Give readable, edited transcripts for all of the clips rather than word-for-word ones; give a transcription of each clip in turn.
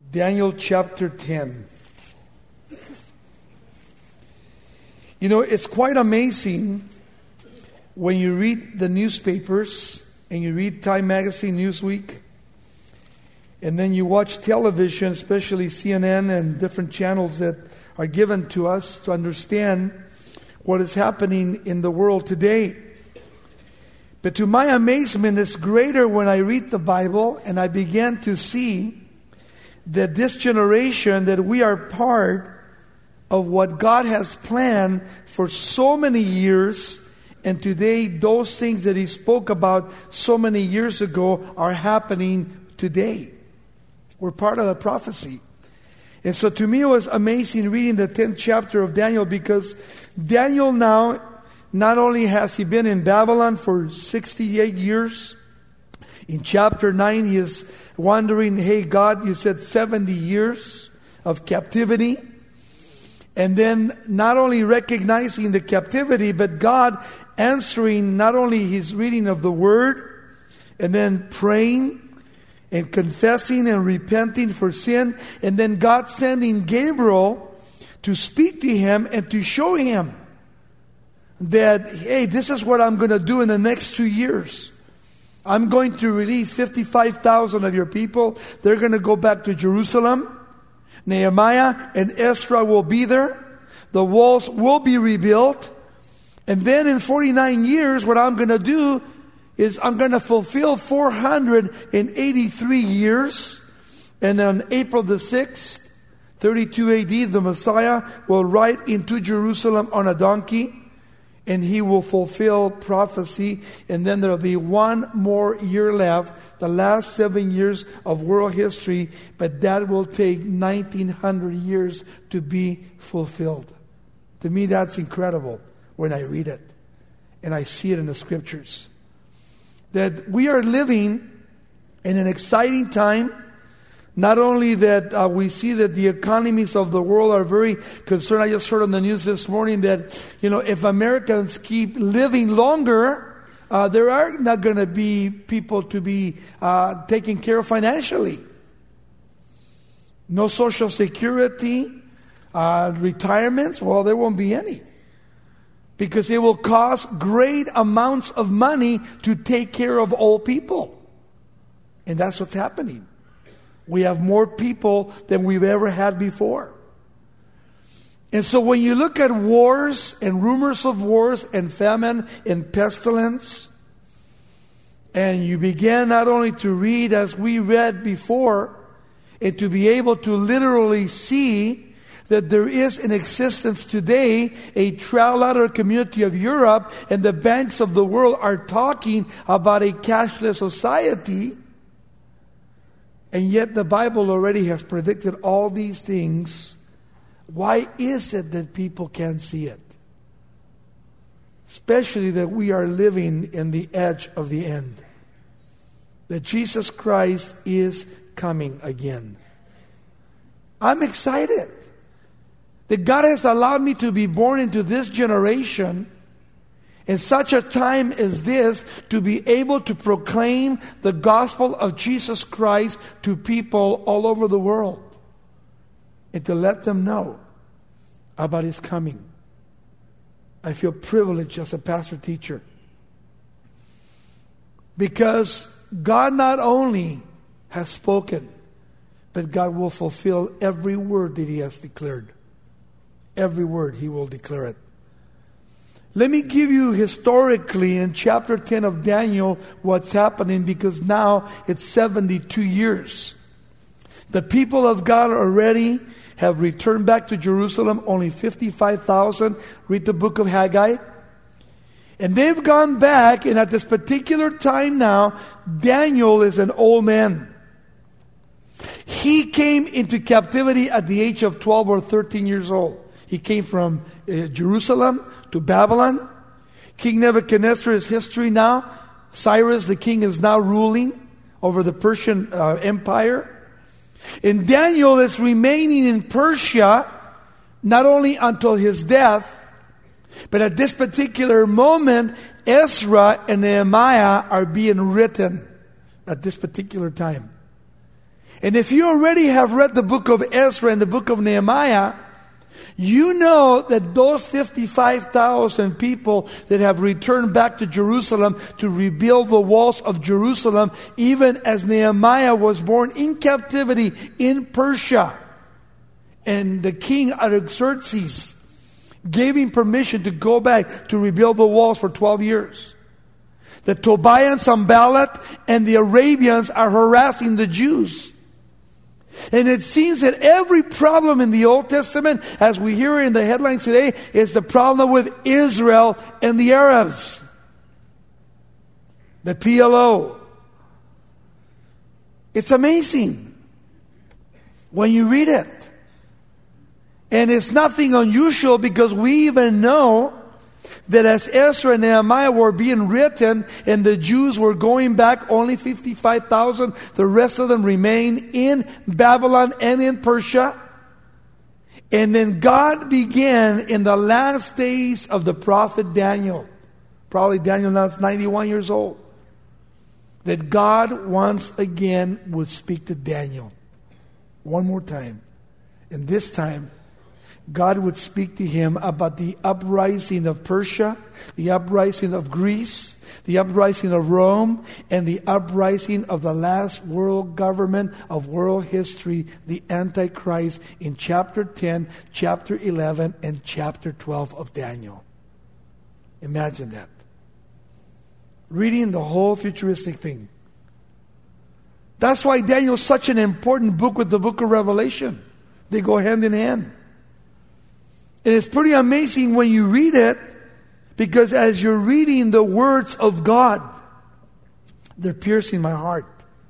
Daniel chapter 10. You know, it's quite amazing when you read the newspapers and you read Time Magazine, Newsweek, and then you watch television, especially CNN and different channels that are given to us to understand what is happening in the world today. But to my amazement, it's greater when I read the Bible and I began to see that this generation, that we are part of what God has planned for so many years, and today those things that He spoke about so many years ago are happening today. We're part of the prophecy. And so to me it was amazing reading the 10th chapter of Daniel, because Daniel now, not only has he been in Babylon for 68 years, in chapter 9 he is wondering, hey God, you said 70 years of captivity. And then not only recognizing the captivity, but God answering not only his reading of the Word, and then praying and confessing and repenting for sin, and then God sending Gabriel to speak to him and to show him that, hey, this is what I'm going to do in the next 2 years. I'm going to release 55,000 of your people. They're going to go back to Jerusalem. Nehemiah and Ezra will be there. The walls will be rebuilt. And then in 49 years, what I'm going to do is I'm going to fulfill 483 years. And on April the 6th, 32 AD, the Messiah will ride into Jerusalem on a donkey. And he will fulfill prophecy. And then there will be one more year left, the last 7 years of world history. But that will take 1900 years to be fulfilled. To me, that's incredible when I read it. And I see it in the scriptures. That we are living in an exciting time. Not only that we see that the economies of the world are very concerned. I just heard on the news this morning that, you know, if Americans keep living longer, there are not going to be people to be taken care of financially. No Social Security, retirements, well, there won't be any. Because it will cost great amounts of money to take care of old people. And that's what's happening. We have more people than we've ever had before. And so when you look at wars and rumors of wars and famine and pestilence, and you begin not only to read as we read before, and to be able to literally see that there is in existence today a trilateral community of Europe, and the banks of the world are talking about a cashless society. And yet the Bible already has predicted all these things. Why is it that people can't see it? Especially that we are living in the edge of the end. That Jesus Christ is coming again. I'm excited that God has allowed me to be born into this generation in such a time as this, to be able to proclaim the gospel of Jesus Christ to people all over the world, and to let them know about His coming. I feel privileged as a pastor teacher, because God not only has spoken, but God will fulfill every word that He has declared. Every word He will declare it. Let me give you historically in chapter 10 of Daniel what's happening, because now it's 72 years. The people of God already have returned back to Jerusalem, only 55,000. Read the book of Haggai. And they've gone back, and at this particular time now, Daniel is an old man. He came into captivity at the age of 12 or 13 years old. He came from Jerusalem to Babylon. King Nebuchadnezzar is history now. Cyrus the king is now ruling over the Persian Empire. And Daniel is remaining in Persia not only until his death, but at this particular moment, Ezra and Nehemiah are being written at this particular time. And if you already have read the book of Ezra and the book of Nehemiah, you know that those 55,000 people that have returned back to Jerusalem to rebuild the walls of Jerusalem, even as Nehemiah was born in captivity in Persia. And the king Artaxerxes gave him permission to go back to rebuild the walls for 12 years. The Tobiah and Sanballat and the Arabians are harassing the Jews. And it seems that every problem in the Old Testament, as we hear in the headlines today, is the problem with Israel and the Arabs. The PLO. It's amazing when you read it. And it's nothing unusual, because we even know that as Ezra and Nehemiah were being written and the Jews were going back, only 55,000, the rest of them remained in Babylon and in Persia. And then God began in the last days of the prophet Daniel, probably Daniel now is 91 years old, that God once again would speak to Daniel one more time. And this time, God would speak to him about the uprising of Persia, the uprising of Greece, the uprising of Rome, and the uprising of the last world government of world history, the Antichrist, in chapter 10, chapter 11, and chapter 12 of Daniel. Imagine that. Reading the whole futuristic thing. That's why Daniel is such an important book with the book of Revelation. They go hand in hand. And it's pretty amazing when you read it, because as you're reading the words of God, they're piercing my heart.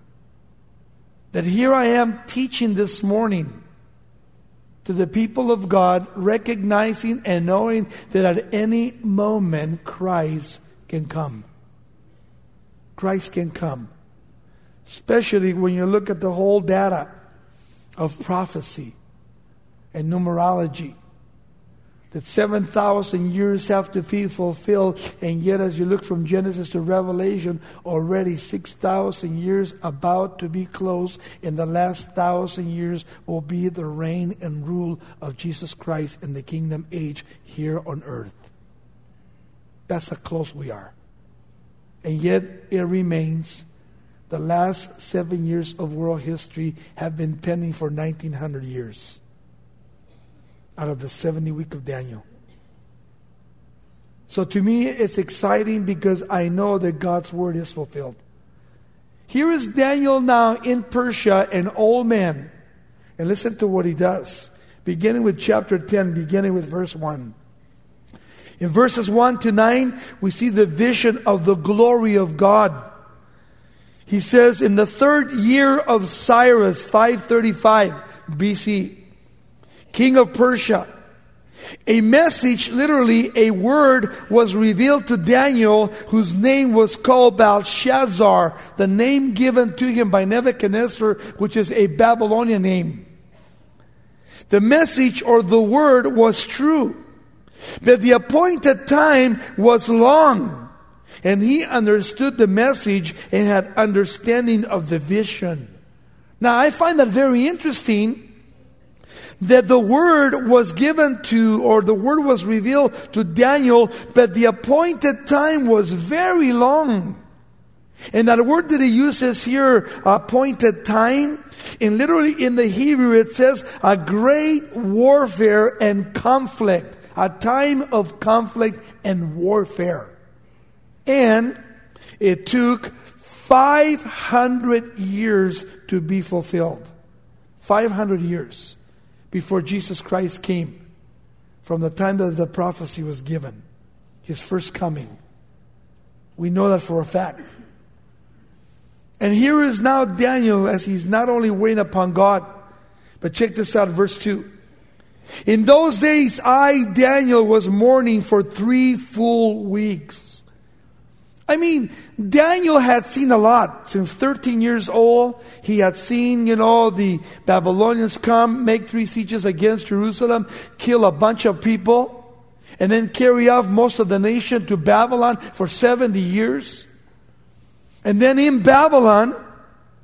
That here I am teaching this morning to the people of God, recognizing and knowing that at any moment Christ can come. Christ can come. Especially when you look at the whole data of prophecy and numerology. That 7,000 years have to be fulfilled, and yet as you look from Genesis to Revelation, already 6,000 years about to be closed, and the last 1,000 years will be the reign and rule of Jesus Christ in the kingdom age here on earth. That's how close we are. And yet it remains, the last 7 years of world history have been pending for 1,900 years. Out of the 70 week of Daniel. So to me, it's exciting because I know that God's word is fulfilled. Here is Daniel now in Persia, an old man. And listen to what he does. Beginning with chapter 10, beginning with verse 1. In verses 1 to 9, we see the vision of the glory of God. He says, in the 3rd year of Cyrus, 535 BC, king of Persia, a message, literally a word, was revealed to Daniel, whose name was called Belshazzar, the name given to him by Nebuchadnezzar, which is a Babylonian name. The message or the word was true, but the appointed time was long, and he understood the message and had understanding of the vision. Now I find that very interesting, that the word was given to, or the word was revealed to Daniel, but the appointed time was very long. And that word that he uses here, appointed time, and literally in the Hebrew it says a great warfare and conflict. A time of conflict and warfare. And it took 500 years to be fulfilled. 500 years. Before Jesus Christ came, from the time that the prophecy was given, his first coming. We know that for a fact. And here is now Daniel, as he's not only waiting upon God, but check this out, verse 2. In those days, I, Daniel, was mourning for 3 full weeks. I mean, Daniel had seen a lot. Since 13 years old, he had seen, the Babylonians come, make 3 sieges against Jerusalem, kill a bunch of people, and then carry off most of the nation to Babylon for 70 years. And then in Babylon,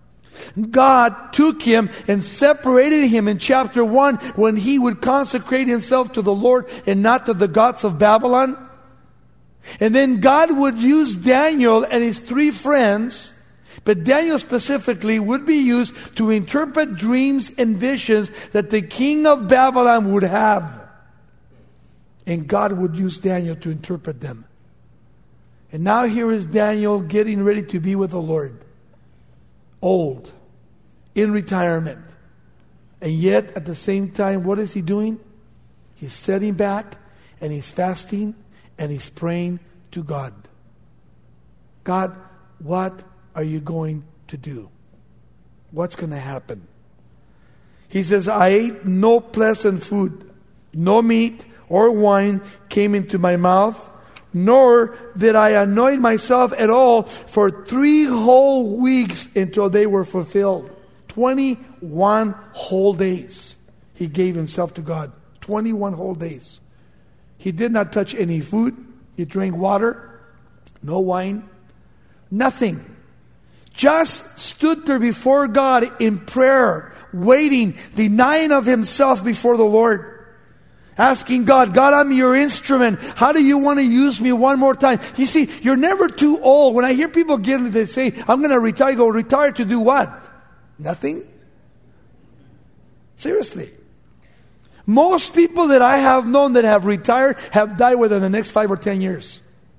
God took him and separated him in chapter 1 when he would consecrate himself to the Lord and not to the gods of Babylon. And then God would use Daniel and his 3 friends, but Daniel specifically would be used to interpret dreams and visions that the king of Babylon would have. And God would use Daniel to interpret them. And now here is Daniel getting ready to be with the Lord. Old, in retirement. And yet, at the same time, what is he doing? He's sitting back and he's fasting and he's praying to God. God, what are you going to do? What's going to happen? He says, I ate no pleasant food. No meat or wine came into my mouth, nor did I anoint myself at all for 3 whole weeks until they were fulfilled. 21 whole days he gave himself to God. 21 whole days. He did not touch any food. He drank water, no wine, nothing. Just stood there before God in prayer, waiting, denying of himself before the Lord. Asking God, God, I'm your instrument. How do you want to use me one more time? You see, you're never too old. When I hear people they say, I'm going to retire, I go, retire to do what? Nothing? Seriously. Most people that I have known that have retired have died within the next 5 or 10 years.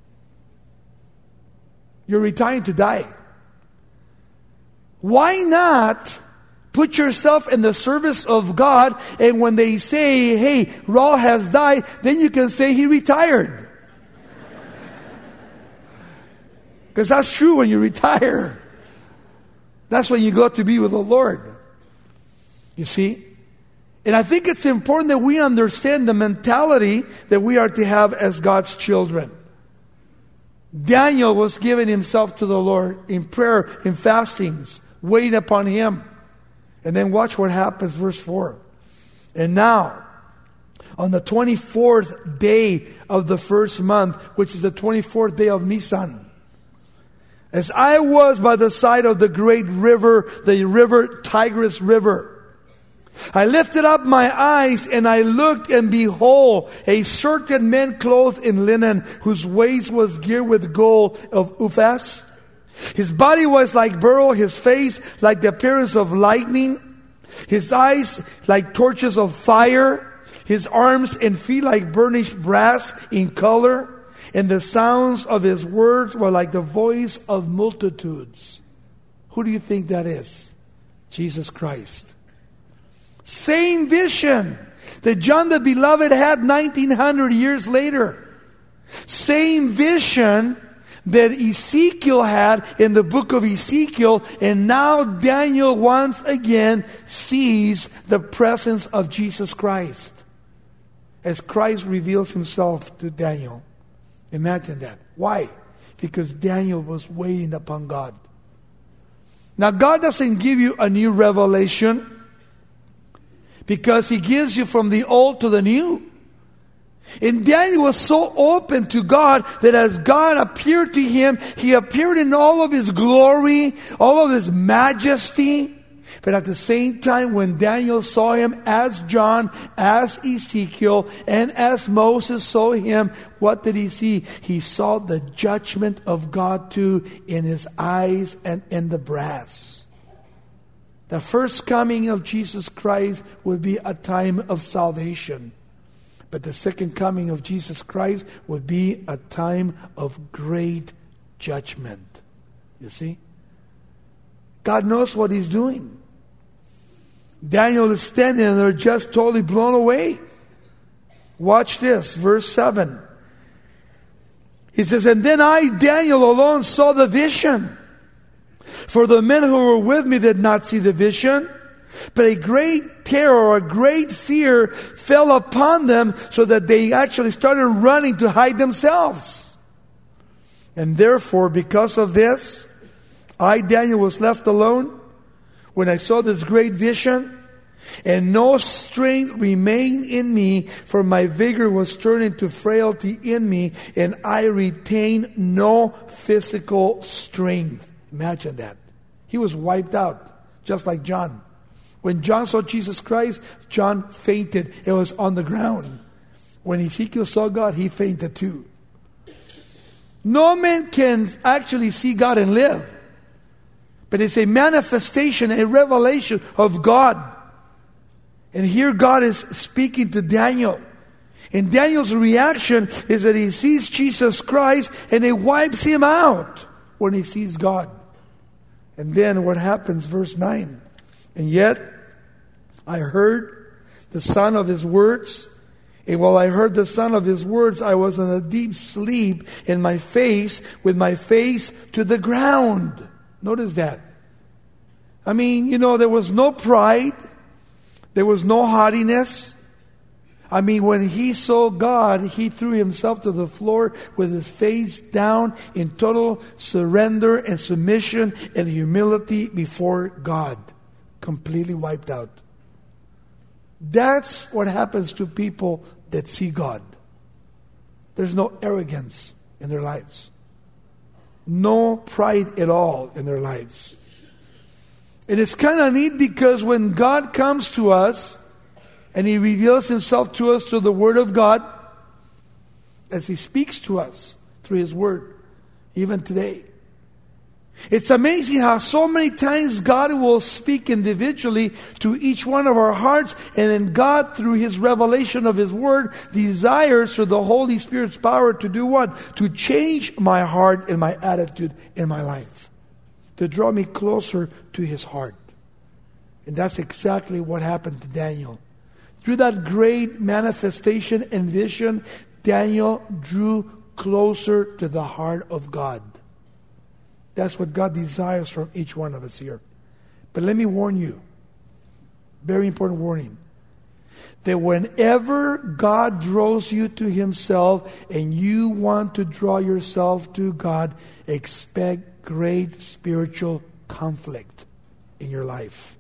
You're retiring to die. Why not put yourself in the service of God, and when they say, hey, Raul has died, then you can say he retired. Because that's true when you retire. That's when you go to be with the Lord. You see? And I think it's important that we understand the mentality that we are to have as God's children. Daniel was giving himself to the Lord in prayer, in fastings, waiting upon him. And then watch what happens, verse 4. And now, on the 24th day of the first month, which is the 24th day of Nisan, as I was by the side of the great river, the river Tigris River, I lifted up my eyes and I looked, and behold, a certain man clothed in linen, whose waist was girt with gold of Uphaz. His body was like beryl, his face like the appearance of lightning, his eyes like torches of fire, his arms and feet like burnished brass in color, and the sounds of his words were like the voice of multitudes. Who do you think that is? Jesus Christ. Same vision that John the Beloved had 1900 years later. Same vision that Ezekiel had in the book of Ezekiel, and now Daniel once again sees the presence of Jesus Christ as Christ reveals himself to Daniel. Imagine that. Why? Because Daniel was waiting upon God. Now, God doesn't give you a new revelation because he gives you from the old to the new. And Daniel was so open to God that as God appeared to him, he appeared in all of his glory, all of his majesty. But at the same time, when Daniel saw him as John, as Ezekiel, and as Moses saw him, what did he see? He saw the judgment of God too in his eyes and in the brass. The first coming of Jesus Christ would be a time of salvation. But the second coming of Jesus Christ would be a time of great judgment. You see? God knows what he's doing. Daniel is standing and they're just totally blown away. Watch this, verse 7. He says, and then I, Daniel, alone saw the vision. For the men who were with me did not see the vision. But a great terror or a great fear fell upon them so that they actually started running to hide themselves. And therefore, because of this, I, Daniel, was left alone when I saw this great vision, and no strength remained in me, for my vigor was turned into frailty in me, and I retained no physical strength. Imagine that. He was wiped out. just like John. When John saw Jesus Christ, John fainted. It was on the ground. When Ezekiel saw God, he fainted too. No man can actually see God and live. But it's a manifestation, a revelation of God. And here God is speaking to Daniel. And Daniel's reaction is that he sees Jesus Christ and it wipes him out when he sees God. And then what happens? Verse 9. And yet I heard the sound of his words. And while I heard the sound of his words, I was in a deep sleep in my face, with my face to the ground. Notice that. I mean, there was no pride. There was no haughtiness. I mean, when he saw God, he threw himself to the floor with his face down in total surrender and submission and humility before God. Completely wiped out. That's what happens to people that see God. There's no arrogance in their lives. No pride at all in their lives. And it's kind of neat because when God comes to us and He reveals Himself to us through the Word of God, as He speaks to us through His Word, even today. It's amazing how so many times God will speak individually to each one of our hearts, and then God, through His revelation of His Word, desires through the Holy Spirit's power to do what? To change my heart and my attitude in my life. To draw me closer to His heart. And that's exactly what happened to Daniel. Through that great manifestation and vision, Daniel drew closer to the heart of God. That's what God desires from each one of us here. But let me warn you, very important warning, that whenever God draws you to Himself and you want to draw yourself to God, expect great spiritual conflict in your life.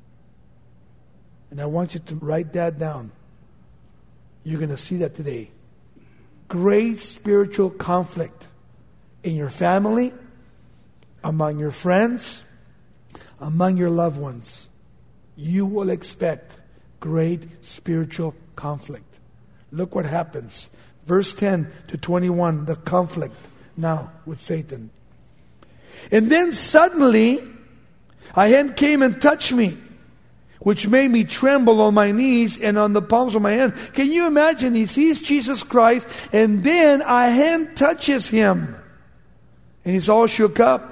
And I want you to write that down. You're going to see that today. Great spiritual conflict in your family, among your friends, among your loved ones. You will expect great spiritual conflict. Look what happens. Verse 10 to 21, the conflict now with Satan. And then suddenly, a hand came and touched me, which made me tremble on my knees and on the palms of my hand. Can you imagine? He sees Jesus Christ, and then a hand touches him. And he's all shook up.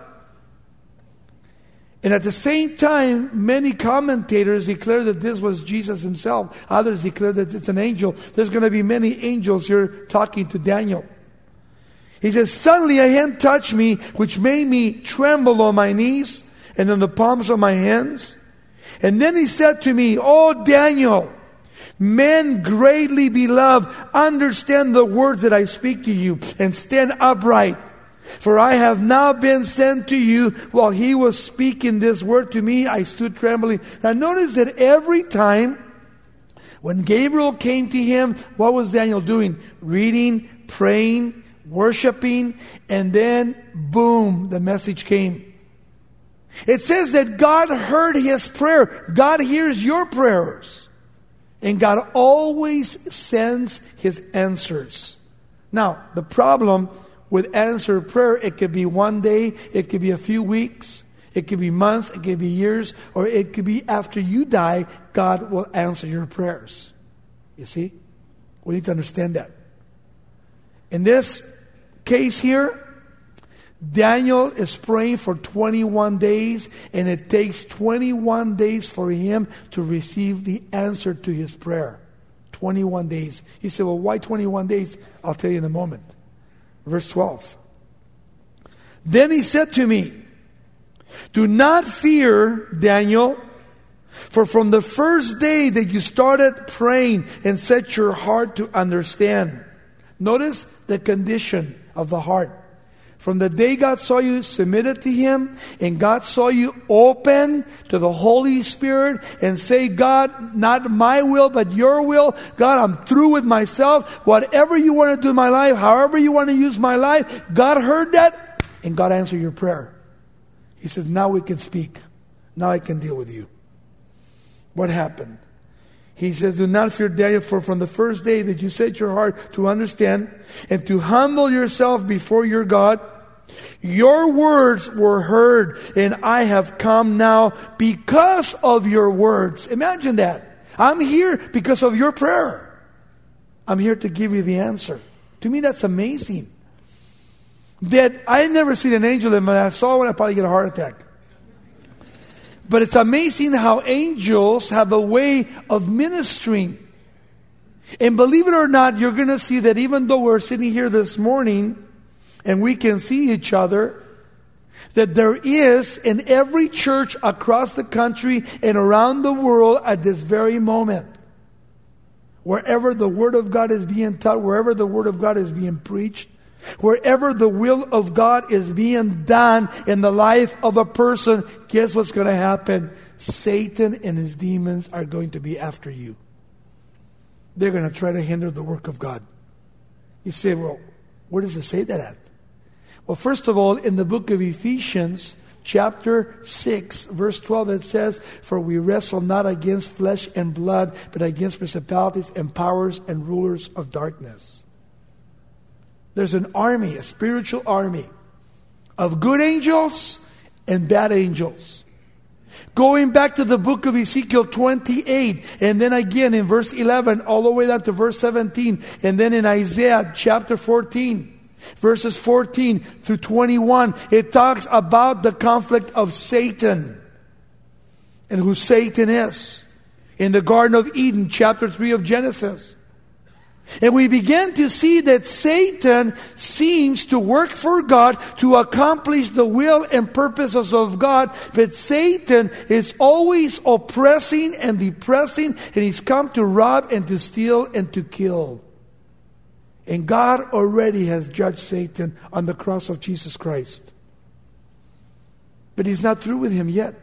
And at the same time, many commentators declare that this was Jesus Himself. Others declare that it's an angel. There's going to be many angels here talking to Daniel. He says, suddenly a hand touched me, which made me tremble on my knees and on the palms of my hands. And then he said to me, "Oh Daniel, man greatly beloved, understand the words that I speak to you and stand upright. For I have now been sent to you." While he was speaking this word to me, I stood trembling. Now notice that every time when Gabriel came to him, what was Daniel doing? Reading, praying, worshiping, and then boom, the message came. It says that God heard his prayer. God hears your prayers. And God always sends His answers. Now, the problem with answered prayer, it could be one day, it could be a few weeks, it could be months, it could be years, or it could be after you die, God will answer your prayers. You see? We need to understand that. In this case here, Daniel is praying for 21 days, and it takes 21 days for him to receive the answer to his prayer. 21 days. You say, well, why 21 days? I'll tell you in a moment. Verse 12. Then he said to me, "Do not fear, Daniel, for from the first day that you started praying and set your heart to understand." Notice the condition of the heart. From the day God saw you submitted to Him, and God saw you open to the Holy Spirit and say, "God, not my will, but your will. God, I'm through with myself. Whatever you want to do in my life, however you want to use my life." God heard that, and God answered your prayer. He says, now we can speak. Now I can deal with you. What happened? He says, do not fear Daniel, for from the first day that you set your heart to understand and to humble yourself before your God, your words were heard, and I have come now because of your words. Imagine that. I'm here because of your prayer. I'm here to give you the answer. To me, that's amazing. That I never seen an angel, and when I saw one, I'd probably get a heart attack. But it's amazing how angels have a way of ministering. And believe it or not, you're going to see that even though we're sitting here this morning and we can see each other, that there is in every church across the country and around the world at this very moment, wherever the Word of God is being taught, wherever the Word of God is being preached, wherever the will of God is being done in the life of a person, guess what's going to happen? Satan and his demons are going to be after you. They're going to try to hinder the work of God. You say, well, where does it say that at? Well, first of all, in the book of Ephesians, chapter 6, verse 12, it says, for we wrestle not against flesh and blood, but against principalities and powers and rulers of darkness. There's an army, a spiritual army of good angels and bad angels. Going back to the book of Ezekiel 28, and then again in verse 11, all the way down to verse 17, and then in Isaiah chapter 14, verses 14 through 21, it talks about the conflict of Satan and who Satan is. In the Garden of Eden, chapter 3 of Genesis. And we begin to see that Satan seems to work for God to accomplish the will and purposes of God. But Satan is always oppressing and depressing, and he's come to rob and to steal and to kill. And God already has judged Satan on the cross of Jesus Christ. But he's not through with him yet.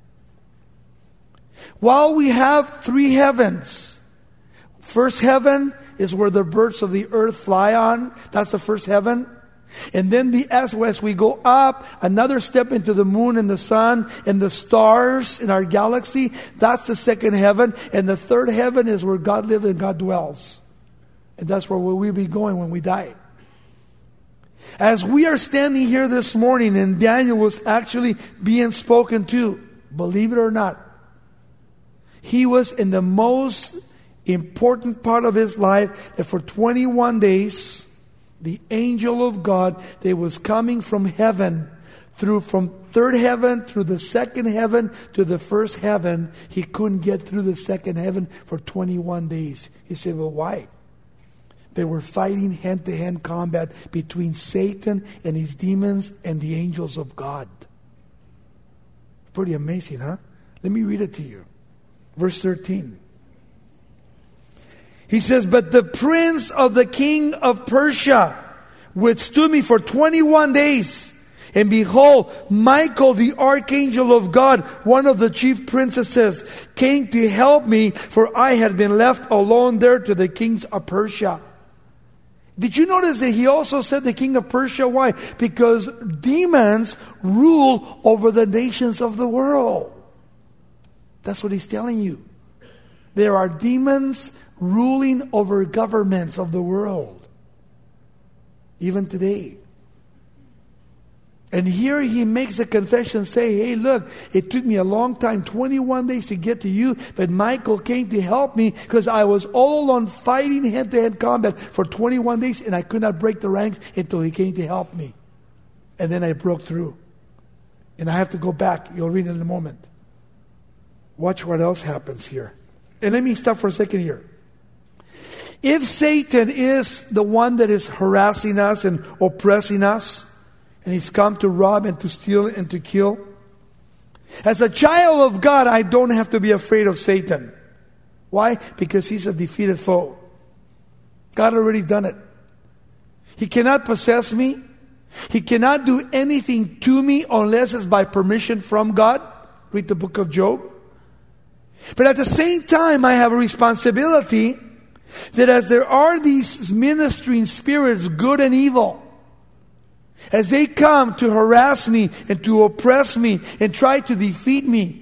While we have three heavens, first heaven is where the birds of the earth fly on. That's the first heaven. And then as we go up, another step into the moon and the sun and the stars in our galaxy, that's the second heaven. And the third heaven is where God lives and God dwells. And that's where we'll be going when we die. As we are standing here this morning and Daniel was actually being spoken to, believe it or not, he was in the most important part of his life, that for 21 days, the angel of God that was coming from heaven, from third heaven through the second heaven to the first heaven, he couldn't get through the second heaven for 21 days. He said, well, why? They were fighting hand-to-hand combat between Satan and his demons and the angels of God. Pretty amazing, huh? Let me read it to you. Verse 13. He says, but the prince of the king of Persia withstood me for 21 days. And behold, Michael, the archangel of God, one of the chief princesses, came to help me, for I had been left alone there to the kings of Persia. Did you notice that he also said the king of Persia? Why? Because demons rule over the nations of the world. That's what he's telling you. There are demons ruling over governments of the world. Even today. And here he makes a confession, say, hey, look, it took me a long time, 21 days to get to you, but Michael came to help me because I was all alone fighting hand-to-hand combat for 21 days and I could not break the ranks until he came to help me. And then I broke through. And I have to go back. You'll read it in a moment. Watch what else happens here. And let me stop for a second here. If Satan is the one that is harassing us and oppressing us, and he's come to rob and to steal and to kill, as a child of God, I don't have to be afraid of Satan. Why? Because he's a defeated foe. God already done it. He cannot possess me. He cannot do anything to me unless it's by permission from God. Read the book of Job. But at the same time, I have a responsibility that as there are these ministering spirits, good and evil, as they come to harass me and to oppress me and try to defeat me,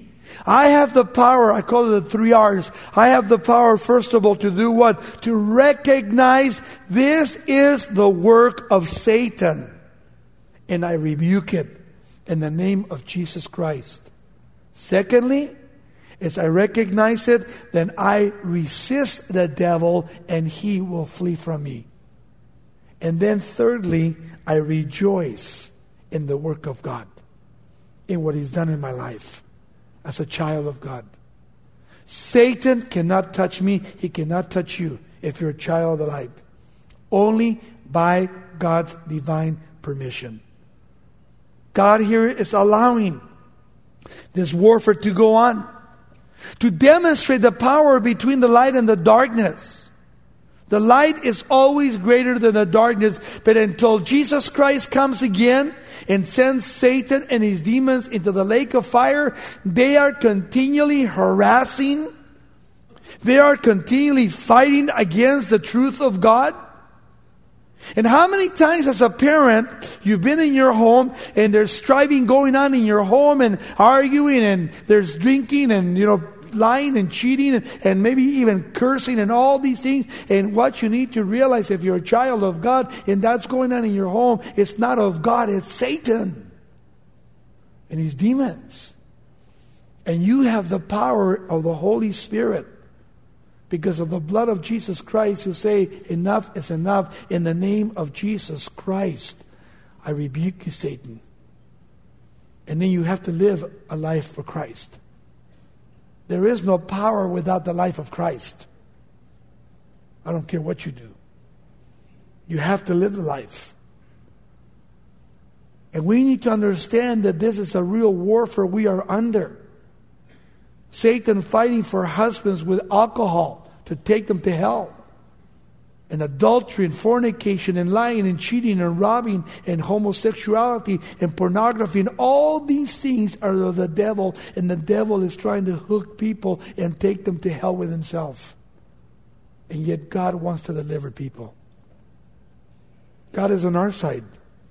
I have the power, I call it the 3 R's. I have the power, first of all, to do what? To recognize this is the work of Satan. And I rebuke it in the name of Jesus Christ. Secondly, as I recognize it, then I resist the devil and he will flee from me. And then thirdly, I rejoice in the work of God, in what He's done in my life as a child of God. Satan cannot touch me. He cannot touch you if you're a child of the light. Only by God's divine permission. God here is allowing this warfare to go on, to demonstrate the power between the light and the darkness. The light is always greater than the darkness, but until Jesus Christ comes again and sends Satan and his demons into the lake of fire, they are continually harassing. They are continually fighting against the truth of God. And how many times as a parent, you've been in your home and there's striving going on in your home and arguing and there's drinking and, lying and cheating and maybe even cursing and all these things. And what you need to realize if you're a child of God and that's going on in your home, it's not of God, it's Satan and his demons. And you have the power of the Holy Spirit because of the blood of Jesus Christ, who say, enough is enough. In the name of Jesus Christ, I rebuke you, Satan. And then you have to live a life for Christ. There is no power without the life of Christ. I don't care what you do. You have to live the life. And we need to understand that this is a real warfare we are under. Satan fighting for husbands with alcohol to take them to hell. And adultery and fornication and lying and cheating and robbing and homosexuality and pornography and all these things are of the devil, and the devil is trying to hook people and take them to hell with himself. And yet God wants to deliver people. God is on our side.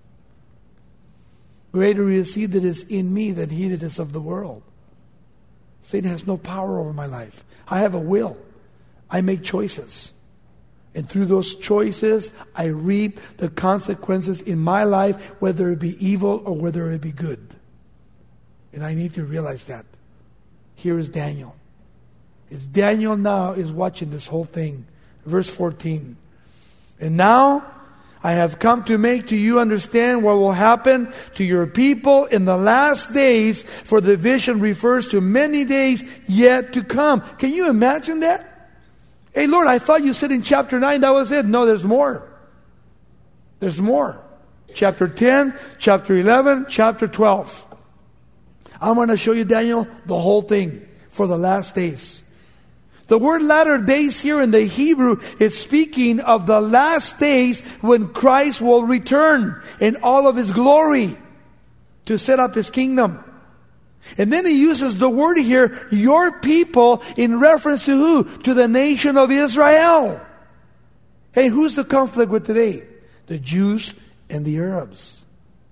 Greater is He that is in me than he that is of the world. Satan has no power over my life. I have a will. I make choices. And through those choices, I reap the consequences in my life, whether it be evil or whether it be good. And I need to realize that. Here is Daniel. It's Daniel now is watching this whole thing. Verse 14. And now I have come to make to you understand what will happen to your people in the last days, for the vision refers to many days yet to come. Can you imagine that? Hey, Lord, I thought you said in chapter 9 that was it. No, there's more. There's more. Chapter 10, chapter 11, chapter 12. I'm going to show you, Daniel, the whole thing for the last days. The word latter days here in the Hebrew is speaking of the last days when Christ will return in all of His glory to set up His kingdom. And then he uses the word here, your people, in reference to who? To the nation of Israel. Hey, who's the conflict with today? The Jews and the Arabs.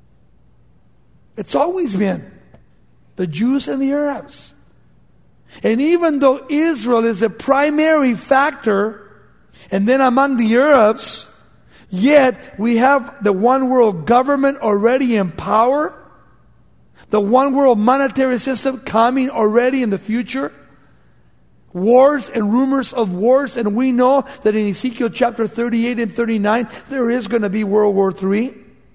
It's always been the Jews and the Arabs. And even though Israel is a primary factor, and then among the Arabs, yet we have the one world government already in power. The one world monetary system coming already in the future. Wars and rumors of wars. And we know that in Ezekiel chapter 38 and 39, there is going to be World War III.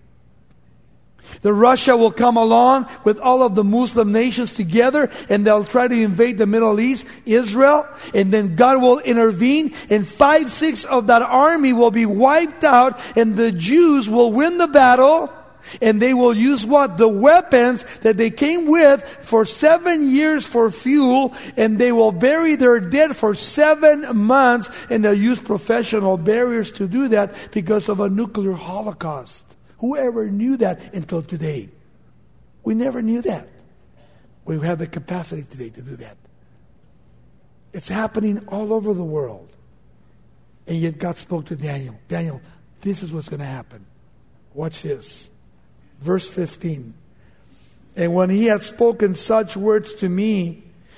The Russia will come along with all of the Muslim nations together, and they'll try to invade the Middle East, Israel, and then God will intervene, and 5/6 of that army will be wiped out, and the Jews will win the battle. And they will use what? The weapons that they came with for 7 years for fuel. And they will bury their dead for 7 months. And they'll use professional buriers to do that because of a nuclear holocaust. Whoever knew that until today? We never knew that. We have the capacity today to do that. It's happening all over the world. And yet God spoke to Daniel. Daniel, this is what's going to happen. Watch this. Verse 15. And when he had spoken such words to me,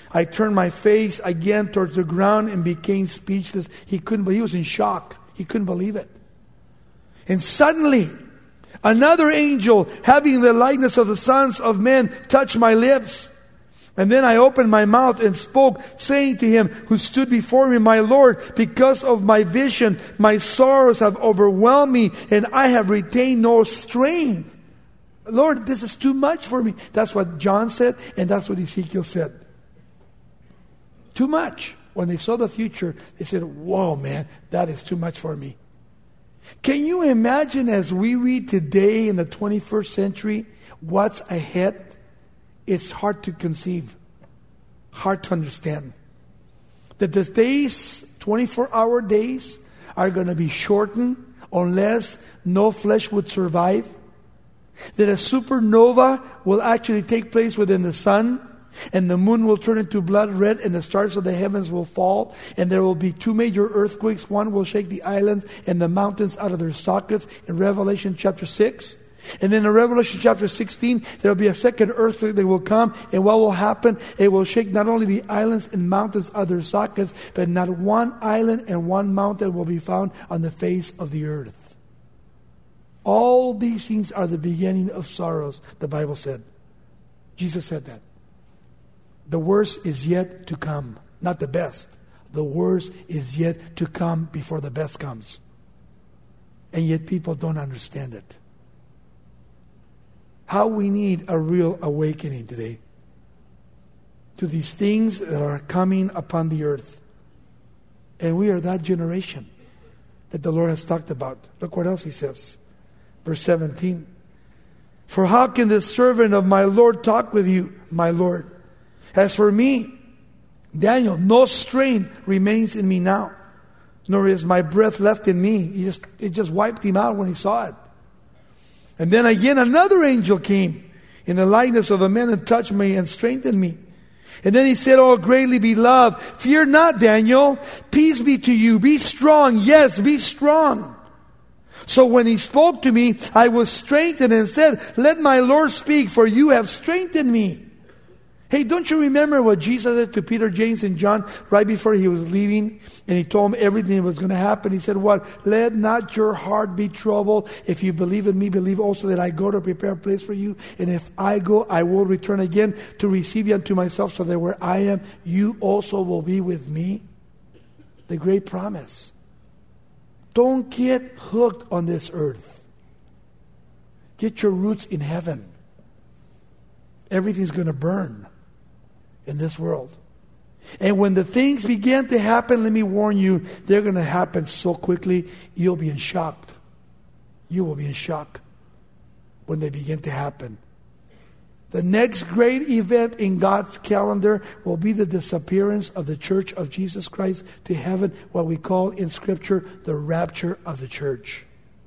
I turned my face again towards the ground and became speechless. He was in shock. He couldn't believe it. And suddenly, another angel, having the likeness of the sons of men, touched my lips. And then I opened my mouth and spoke, saying to him who stood before me, My Lord, because of my vision, my sorrows have overwhelmed me, and I have retained no strength. Lord, this is too much for me. That's what John said, and that's what Ezekiel said. Too much. When they saw the future, they said, whoa, man, that is too much for me. Can you imagine, as we read today in the 21st century, what's ahead? It's hard to conceive, hard to understand. That the days, 24-hour days, are going to be shortened unless no flesh would survive. That a supernova will actually take place within the sun, and the moon will turn into blood red, and the stars of the heavens will fall, and there will be 2 major earthquakes. One will shake the islands and the mountains out of their sockets in Revelation chapter 6. And then in Revelation chapter 16, there will be a second earthquake that will come. And what will happen? It will shake not only the islands and mountains of their sockets, but not one island and one mountain will be found on the face of the earth. All these things are the beginning of sorrows, the Bible said. Jesus said that. The worst is yet to come, not the best. The worst is yet to come before the best comes. And yet people don't understand it. How we need a real awakening today to these things that are coming upon the earth. And we are that generation that the Lord has talked about. Look what else he says. Verse 17. For how can the servant of my Lord talk with you, my Lord? As for me, Daniel, no strength remains in me now, nor is my breath left in me. It just wiped him out when he saw it. And then again another angel came in the likeness of a man and touched me and strengthened me. And then he said, Oh, greatly beloved, fear not, Daniel. Peace be to you. Be strong. Yes, be strong. So when he spoke to me, I was strengthened and said, Let my Lord speak, for you have strengthened me. Hey, don't you remember what Jesus said to Peter, James, and John right before he was leaving? And he told them everything that was going to happen. He said, what? Let not your heart be troubled. If you believe in me, believe also that I go to prepare a place for you. And if I go, I will return again to receive you unto myself, so that where I am, you also will be with me. The great promise. Don't get hooked on this earth. Get your roots in heaven. Everything's going to burn in this world. And when the things begin to happen, let me warn you, they're going to happen so quickly, you'll be in shock. You will be in shock when they begin to happen. The next great event in God's calendar will be the disappearance of the church of Jesus Christ to heaven, what we call in Scripture the rapture of the church.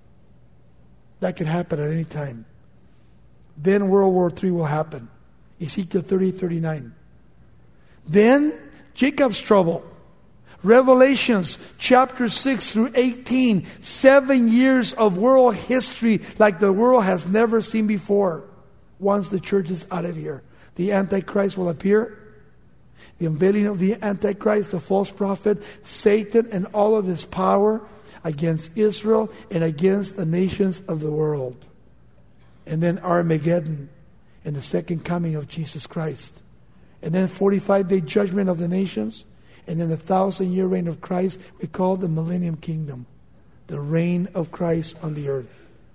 That can happen at any time. Then World War III will happen. Ezekiel 30:39. Then Jacob's trouble. Revelations chapter 6 through 18. 7 years of world history like the world has never seen before. Once the church is out of here, the Antichrist will appear. The unveiling of the Antichrist, the false prophet, Satan, and all of his power against Israel and against the nations of the world. And then Armageddon and the second coming of Jesus Christ. And then 45-day judgment of the nations. And then the 1,000-year reign of Christ, we call the Millennium Kingdom. The reign of Christ on the earth.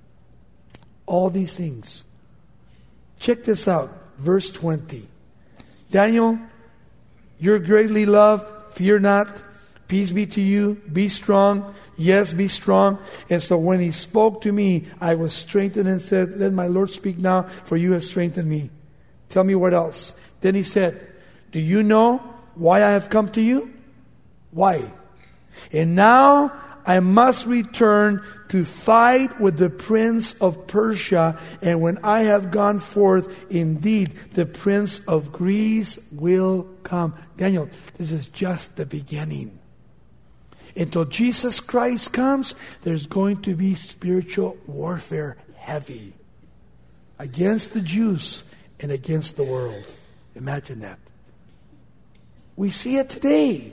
All these things. Check this out. Verse 20. Daniel, you're greatly loved. Fear not. Peace be to you. Be strong. Yes, be strong. And so when he spoke to me, I was strengthened and said, Let my Lord speak now, for you have strengthened me. Tell me what else. Then he said, Do you know why I have come to you? Why? And now I must return to fight with the prince of Persia. And when I have gone forth, indeed, the prince of Greece will come. Daniel, this is just the beginning. Until Jesus Christ comes, there's going to be spiritual warfare heavy against the Jews and against the world. Imagine that. We see it today.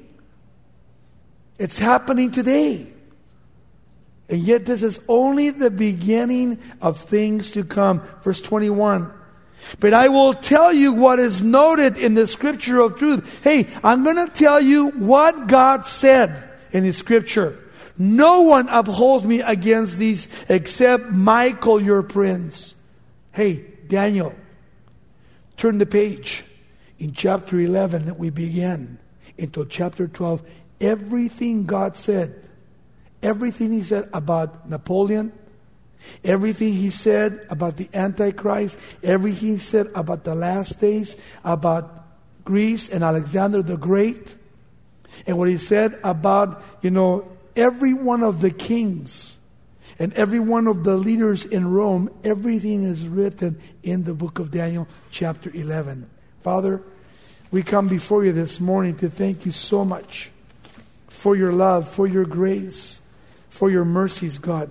It's happening today. And yet this is only the beginning of things to come. Verse 21. But I will tell you what is noted in the scripture of truth. Hey, I'm going to tell you what God said in His scripture. No one upholds me against these except Michael, your prince. Hey, Daniel, turn the page. In chapter 11, we begin until chapter 12. Everything God said, everything He said about Napoleon, everything He said about the Antichrist, everything He said about the last days, about Greece and Alexander the Great, and what He said about, every one of the kings and every one of the leaders in Rome, everything is written in the book of Daniel, chapter 11. Father, we come before You this morning to thank You so much for Your love, for Your grace, for Your mercies, God.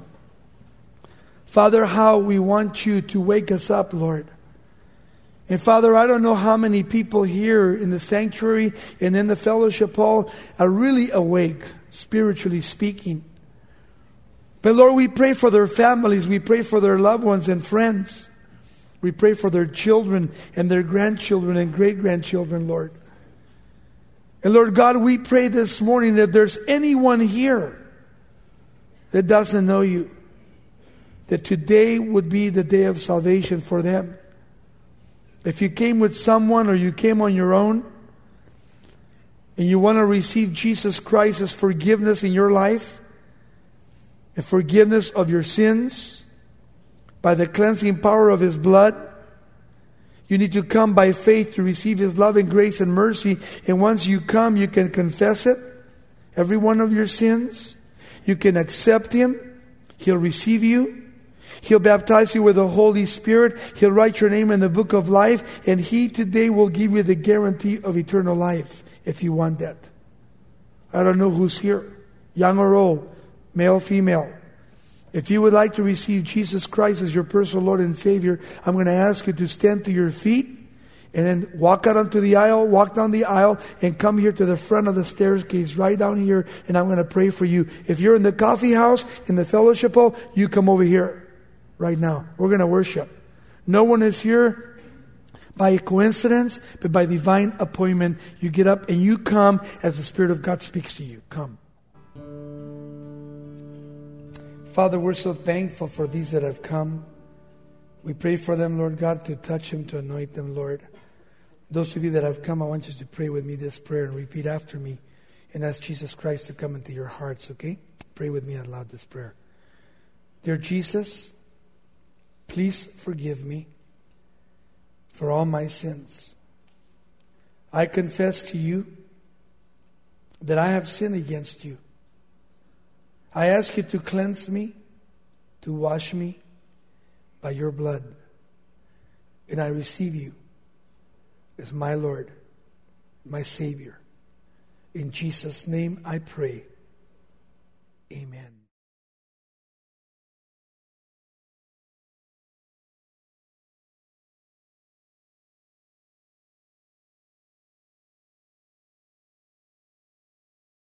Father, how we want You to wake us up, Lord. And Father, I don't know how many people here in the sanctuary and in the fellowship hall are really awake, spiritually speaking. But Lord, we pray for their families. We pray for their loved ones and friends. We pray for their children and their grandchildren and great-grandchildren, Lord. And Lord God, we pray this morning that if there's anyone here that doesn't know You, that today would be the day of salvation for them. If you came with someone or you came on your own and you want to receive Jesus Christ as forgiveness in your life and forgiveness of your sins by the cleansing power of His blood, you need to come by faith to receive His love and grace and mercy. And once you come, you can confess it, every one of your sins. You can accept Him. He'll receive you. He'll baptize you with the Holy Spirit. He'll write your name in the book of life. And He today will give you the guarantee of eternal life if you want that. I don't know who's here, young or old, male, female. If you would like to receive Jesus Christ as your personal Lord and Savior, I'm going to ask you to stand to your feet and then walk out onto the aisle, walk down the aisle, and come here to the front of the staircase, right down here, and I'm going to pray for you. If you're in the coffee house, in the fellowship hall, you come over here. Right now, we're going to worship. No one is here by coincidence, but by divine appointment. You get up and you come as the Spirit of God speaks to you. Come. Father, we're so thankful for these that have come. We pray for them, Lord God, to touch them, to anoint them, Lord. Those of you that have come, I want you to pray with me this prayer and repeat after me and ask Jesus Christ to come into your hearts, okay? Pray with me out loud this prayer. Dear Jesus, please forgive me for all my sins. I confess to You that I have sinned against You. I ask You to cleanse me, to wash me by Your blood. And I receive You as my Lord, my Savior. In Jesus' name I pray. Amen.